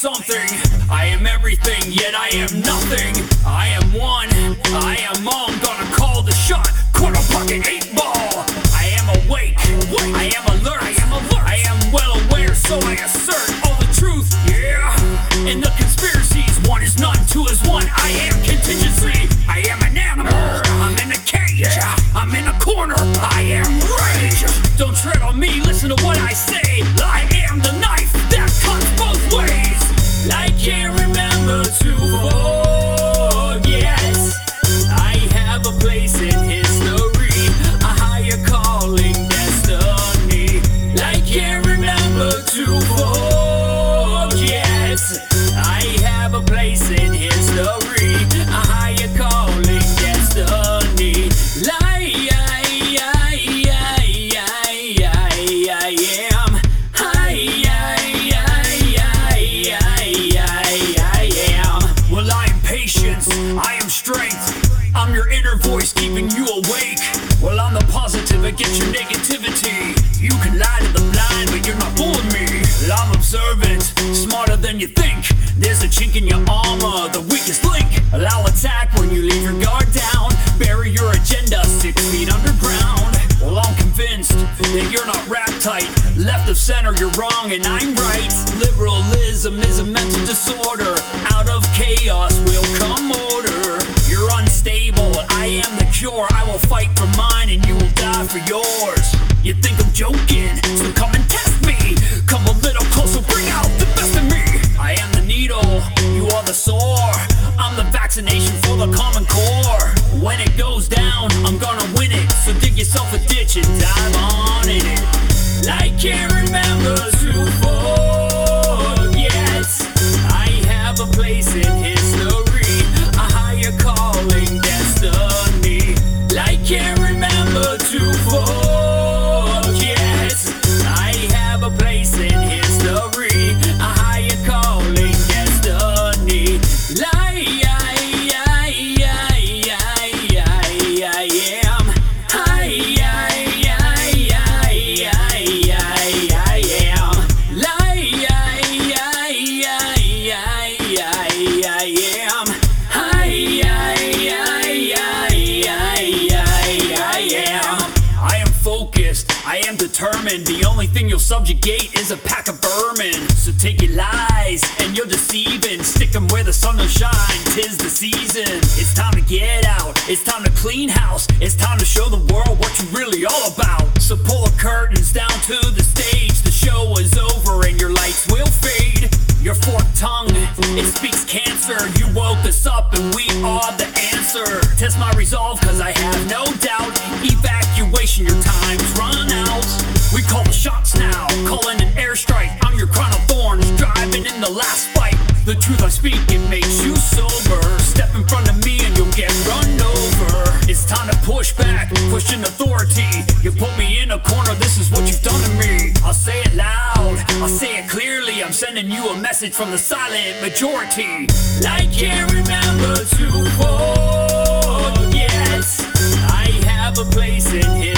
something. I am everything, yet I am nothing. I am one, I am all. I'm gonna call the shot. Quarter pocket 8 ball. I am awake, I am alert, I am well aware, so I assert all the truth, yeah. In the conspiracies, one is none, two is one. I am contingency, I am an animal. I'm in a cage, I'm in a corner. I am rage. Don't tread on me, listen to what I say. I am the knife that cuts both ways. I can't remember to forget. I have a place in history, a higher calling, destiny. I can't remember to forget. I have a place in history, a higher calling, destiny. I am strength, I'm your inner voice keeping you awake. Well, I'm the positive against your negativity. You can lie to the blind, but you're not fooling me. Well, I'm observant, smarter than you think. There's a chink in your armor, the weakest link. Well, I'll attack when you leave your guard down. Bury your agenda 6 feet underground. Well, I'm convinced that you're not rap tight. Left of center, you're wrong and I'm right. Liberalism is a mental disorder. Out of chaos will come order. You're unstable, I am the cure. I will fight for mine and you will die for yours. You think I'm joking, so come and test me. Come a little closer, bring out the best of me. I am the needle, you are the sore. I'm the vaccination for the common core. When it goes down, I'm gonna win it. So dig yourself a ditch and dive on in it. I can't remember to forget. I have a place in history, a higher calling, destiny. I can't remember to forget. I have a place in history, a higher calling, destiny. I am determined, the only thing you'll subjugate is a pack of vermin. So take your lies and you're deceiving. Stick them where the sun will shine, 'tis the season. It's time to get out, it's time to clean house. It's time to show the world what you're really all about. So pull the curtains down to the stage. The show is over and your lights will fade. Your forked tongue, it speaks cancer. You woke us up and we are the answer. Test my resolve cause I have no doubt. Evacuation, your time's run out. We call the shots now, calling an airstrike. I'm your crown of thorns, driving in the last fight. The truth I speak, it makes you sober. Step in front of me and you'll get run over. It's time to push back, question authority. You put me in a corner, this is what you've done to me. I'll say it loud, I'll say it clearly. I'm sending you a message from the silent majority. I can't remember to forget. I have a place in here.